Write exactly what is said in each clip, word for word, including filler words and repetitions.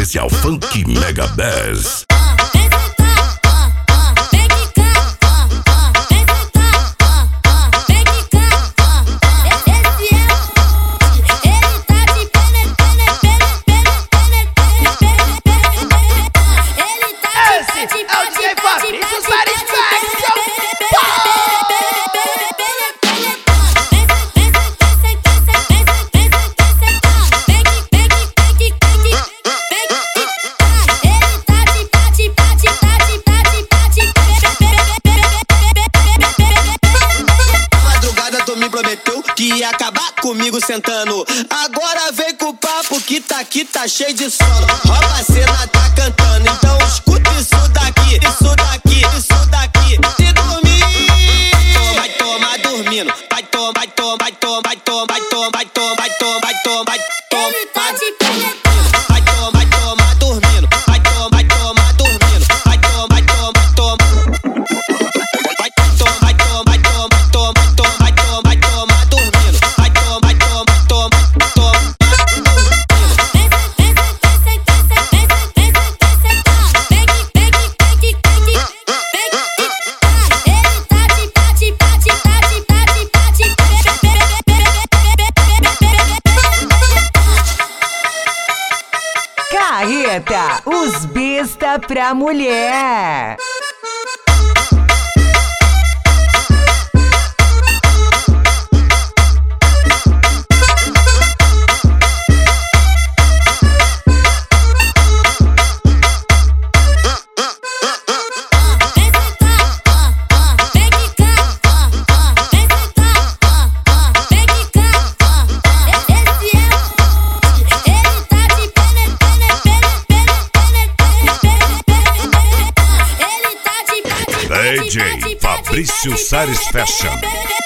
especial Funk Mega dez. Que ia acabar comigo sentando. Agora vem com o papo que tá aqui, tá cheio de sono. Rouba a cena, tá cantando. Então escuta isso daqui, isso daqui, isso daqui. Se dormir, vai tomar dormindo. Vai tomar, vai tomar, vai tomar, vai tomar, vai tomar, vai tomar, vai tomar, vai tomar, vai tomar. Ele tá de penetrando. Vai tomar, vai tomar dormindo. Vai tomar, vai tomar dormindo. Vai tomar, vai tomar, vai tomar. Vai tomar, vai tomar, vai tomar, vai tomar, vai tomar, vai tomar, vai tomar dormindo. Vai tomar, vai tomar, toma, toma. Carreta, os besta pra mulher. D J Fabrício Sares Fashion.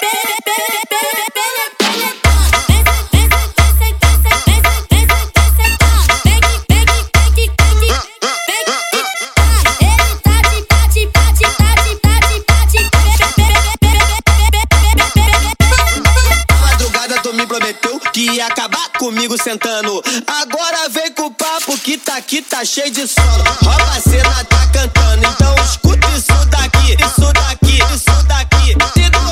Madrugada tu me prometeu que ia acabar comigo sentando. Agora vem com o papo que tá aqui, tá cheio de sono. Rouba a cena, tá cantando. Então escuta isso daqui, isso daqui, isso daqui. Se